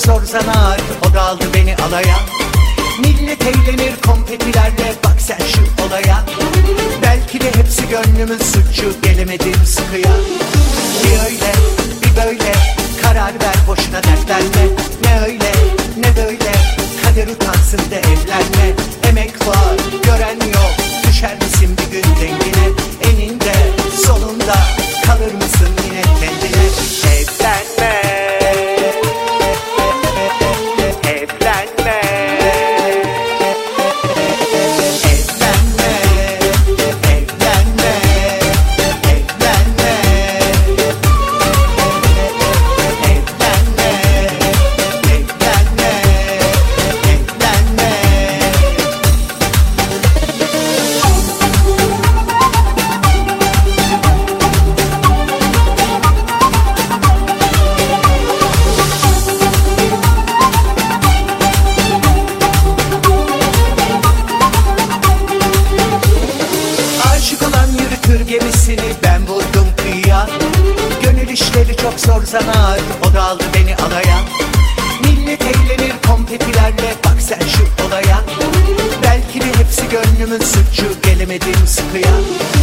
zor zanaat, o da aldı beni alaya. Millet eğlenir konfetilerle, bak sen şu olaya. Belki de hepsi gönlümün suçu, gelemedim sıkıya. Bir öyle bir böyle, karar ver boşuna dertlenme. Ne öyle ne böyle, kader utansın de evlenme. Emek var gören yok, düşer misin bir gün dengine? Eninde sonunda kalır mısın yine kendine? Evlenme, evlenme, evlenme, evlenme, evlenme, evlenme, evlenme, evlenme. Aşık olan yürütür gemisini, ben vurdum kıyıya. Gönül işleri çok zor zanaat, o da aldı beni alaya. Millet eğlenir konfetilerle, bak sen şu olaya. Belki de hepsi gönlümün suçu, gelemedim sıkıya.